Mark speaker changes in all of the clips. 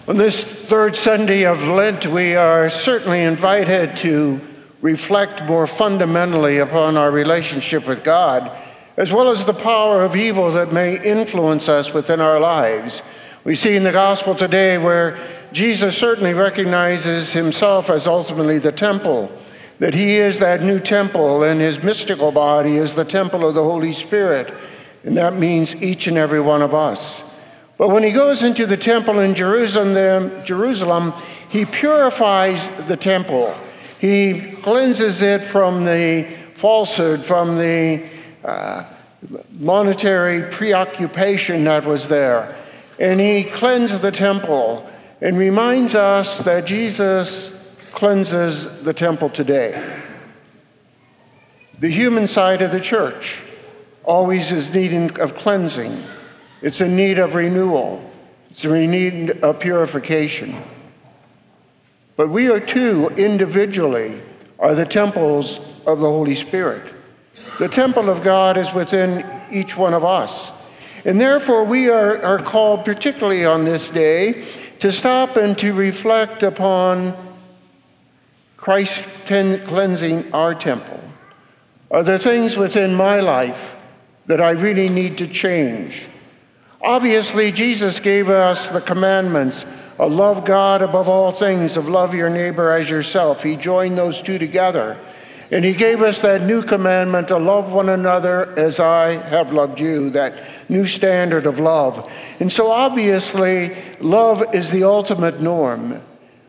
Speaker 1: On this third Sunday of Lent, we are certainly invited to reflect more fundamentally upon our relationship with God, as well as the power of evil that may influence us within our lives. We see in the gospel today where Jesus certainly recognizes himself as ultimately the temple, that he is that new temple, and his mystical body is the temple of the Holy Spirit, and that means each and every one of us. But when he goes into the temple in Jerusalem, he purifies the temple. He cleanses it from the falsehood, from the monetary preoccupation that was there. And he cleansed the temple and reminds us that Jesus cleanses the temple today. The human side of the church always is needing of cleansing. It's in need of renewal. It's in need of purification. But we are too, individually, are the temples of the Holy Spirit. The temple of God is within each one of us. And therefore, we are called, particularly on this day, to stop and to reflect upon Christ cleansing our temple. Are there things within my life that I really need to change? Obviously, Jesus gave us the commandments of love God above all things, of love your neighbor as yourself. He joined those two together. And he gave us that new commandment to love one another as I have loved you, that new standard of love. And so obviously, love is the ultimate norm.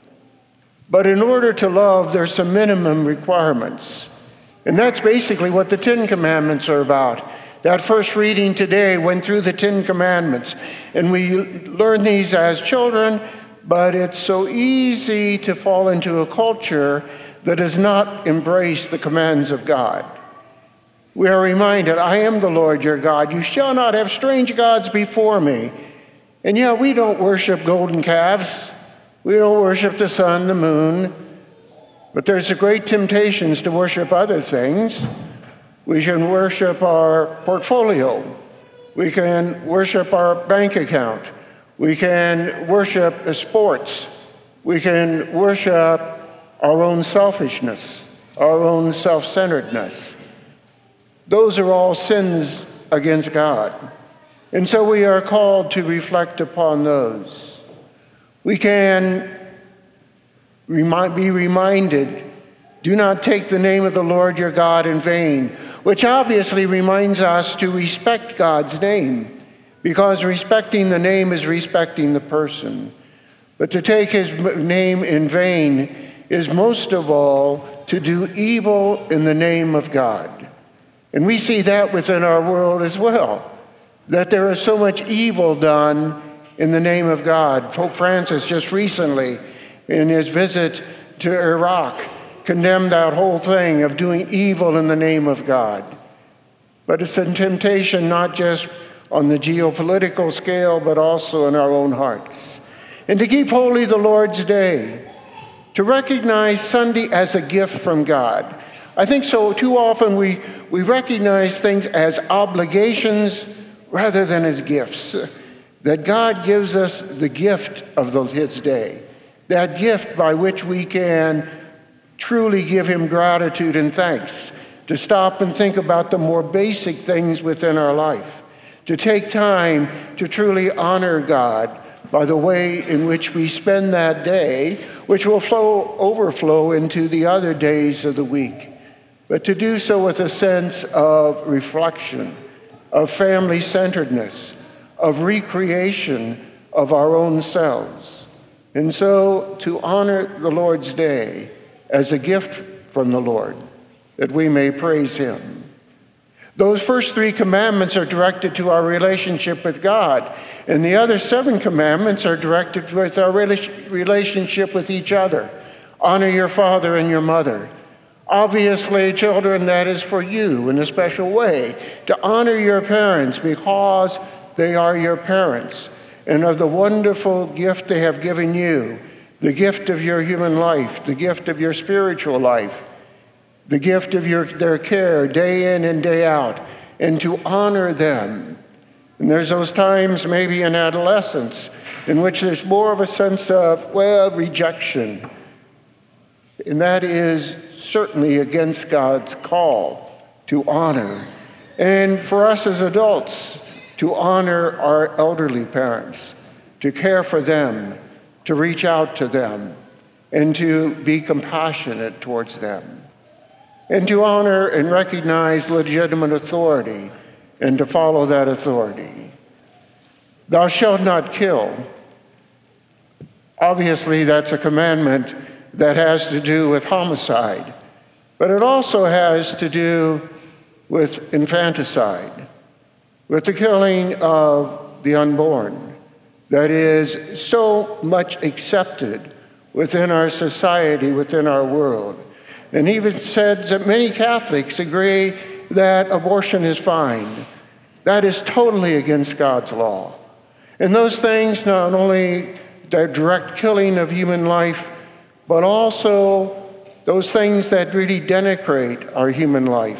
Speaker 1: But in order to love, there's some minimum requirements. And that's basically what the Ten Commandments are about. That first reading today went through the Ten Commandments, and we learn these as children, but it's so easy to fall into a culture that does not embrace the commands of God. We are reminded, I am the Lord your God. You shall not have strange gods before me. And yeah, we don't worship golden calves. We don't worship the sun, the moon. But there's a great temptations to worship other things. We can worship our portfolio. We can worship our bank account. We can worship sports. We can worship our own selfishness, our own self-centeredness. Those are all sins against God. And so we are called to reflect upon those. We can be reminded, do not take the name of the Lord your God in vain, which obviously reminds us to respect God's name, because respecting the name is respecting the person. But to take his name in vain is most of all to do evil in the name of God. And we see that within our world as well, that there is so much evil done in the name of God. Pope Francis just recently, in his visit to Iraq, condemned that whole thing of doing evil in the name of God. But it's a temptation not just on the geopolitical scale, but also in our own hearts. And to keep holy the Lord's Day, to recognize Sunday as a gift from God. I think so too often we recognize things as obligations rather than as gifts. That God gives us the gift of his day, that gift by which we can truly give him gratitude and thanks, to stop and think about the more basic things within our life, to take time to truly honor God by the way in which we spend that day, which will overflow into the other days of the week, but to do so with a sense of reflection, of family-centeredness, of recreation of our own selves. And so to honor the Lord's Day as a gift from the Lord, that we may praise him. Those first 3 commandments are directed to our relationship with God, and the other 7 commandments are directed with our relationship with each other. Honor your father and your mother. Obviously, children, that is for you in a special way, to honor your parents because they are your parents, and of the wonderful gift they have given you, the gift of your human life, the gift of your spiritual life, the gift of their care day in and day out, and to honor them. And there's those times maybe in adolescence in which there's more of a sense of, rejection. And that is certainly against God's call to honor. And for us as adults, to honor our elderly parents, to care for them, to reach out to them, and to be compassionate towards them, and to honor and recognize legitimate authority, and to follow that authority. Thou shalt not kill. Obviously, that's a commandment that has to do with homicide, but it also has to do with infanticide, with the killing of the unborn that is so much accepted within our society, within our world. And even said that many Catholics agree that abortion is fine. That is totally against God's law. And those things, not only the direct killing of human life, but also those things that really denigrate our human life.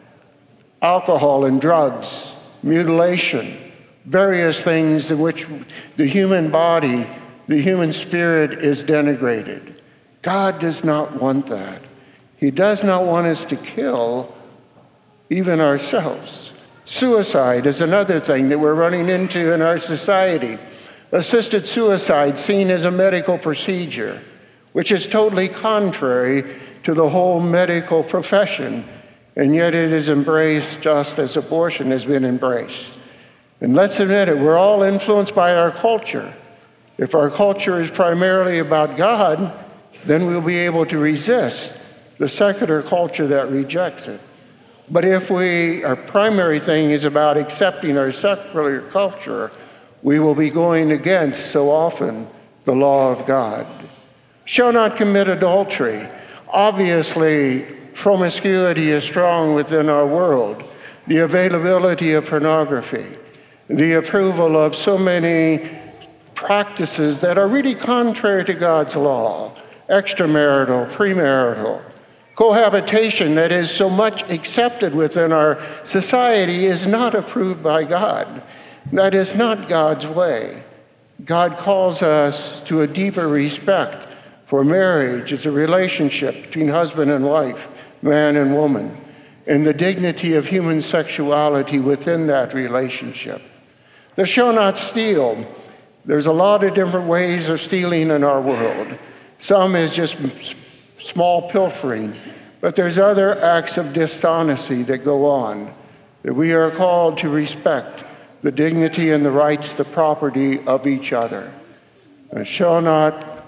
Speaker 1: Alcohol and drugs, mutilation, various things in which the human body, the human spirit is denigrated. God does not want that. He does not want us to kill even ourselves. Suicide is another thing that we're running into in our society. Assisted suicide seen as a medical procedure, which is totally contrary to the whole medical profession, and yet it is embraced just as abortion has been embraced. And let's admit it, we're all influenced by our culture. If our culture is primarily about God, then we'll be able to resist the secular culture that rejects it. But if our primary thing is about accepting our secular culture, we will be going against so often the law of God. Shall not commit adultery. Obviously, promiscuity is strong within our world. The availability of pornography, the approval of so many practices that are really contrary to God's law, extramarital, premarital, cohabitation that is so much accepted within our society is not approved by God. That is not God's way. God calls us to a deeper respect for marriage as a relationship between husband and wife, man and woman, and the dignity of human sexuality within that relationship. Thou shalt not steal. There's a lot of different ways of stealing in our world. Some is just small pilfering, but there's other acts of dishonesty that go on, that we are called to respect the dignity and the rights, the property of each other. And shall not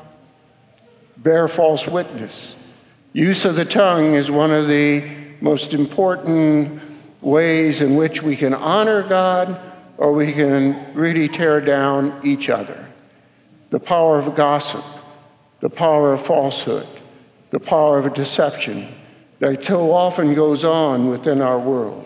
Speaker 1: bear false witness. Use of the tongue is one of the most important ways in which we can honor God or we can really tear down each other. The power of gossip, the power of falsehood, the power of deception that so often goes on within our world.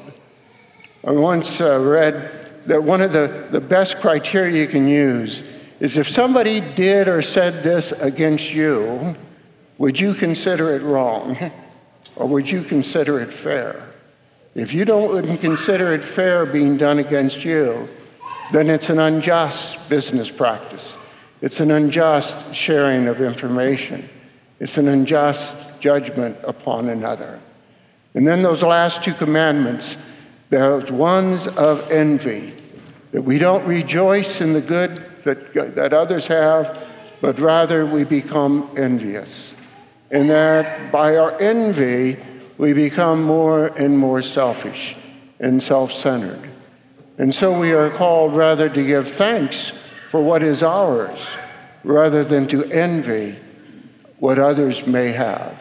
Speaker 1: I once read that one of the best criteria you can use is if somebody did or said this against you, would you consider it wrong or would you consider it fair? If you wouldn't consider it fair being done against you, then it's an unjust business practice. It's an unjust sharing of information. It's an unjust judgment upon another. And then those last two commandments, those ones of envy, that we don't rejoice in the good that others have, but rather we become envious. And that by our envy, we become more and more selfish and self-centered. And so we are called rather to give thanks for what is ours, rather than to envy what others may have.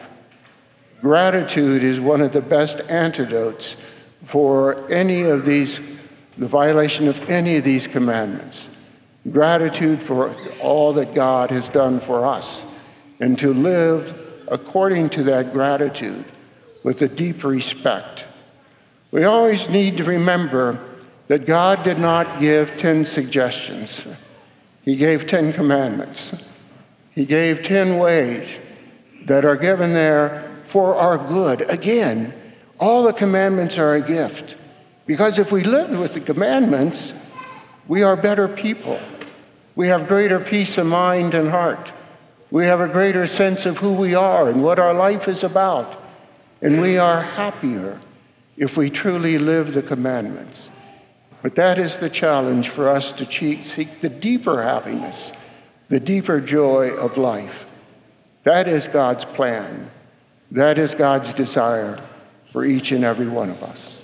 Speaker 1: Gratitude is one of the best antidotes for the violation of any of these commandments. Gratitude for all that God has done for us, and to live according to that gratitude with a deep respect. We always need to remember that God did not give 10 suggestions. He gave 10 commandments. He gave 10 ways that are given there for our good. Again, all the commandments are a gift. Because if we live with the commandments, we are better people. We have greater peace of mind and heart. We have a greater sense of who we are and what our life is about. And we are happier if we truly live the commandments. But that is the challenge for us to seek the deeper happiness, the deeper joy of life. That is God's plan. That is God's desire for each and every one of us.